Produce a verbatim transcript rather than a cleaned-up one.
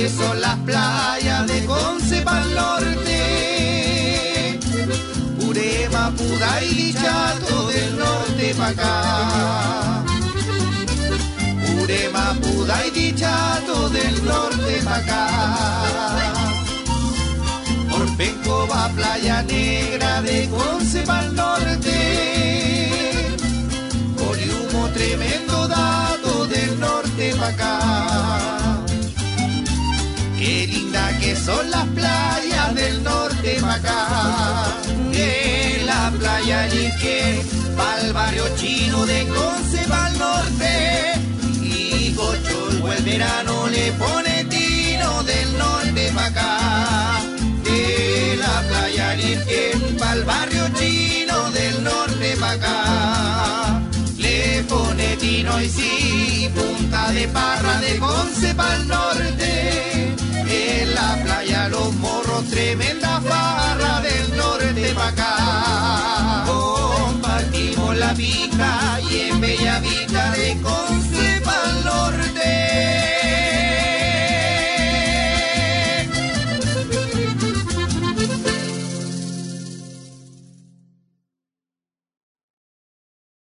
que son las playas de Conce pa'l norte. Purema, Puday y Chato del norte pa' acá. Purema, Puday y Chato del norte pa' acá. Orpenco va Playa Negra de Conce pa'l norte. Orihumo, tremendo dato del norte pa' acá. Qué linda que son las playas del norte pa' acá. De la playa Liquén pa'l barrio chino de Conce pa'l norte. Y Cochulbo el verano le pone tino del norte pa' acá. De la playa Liquén pa'l barrio chino del norte pa' acá. Le pone tino y sí, Punta de Parra de Conce pa'l norte. En la playa Los Morros, tremenda farra del norte pa' acá. Compartimos la pica y en Bellavista de Conce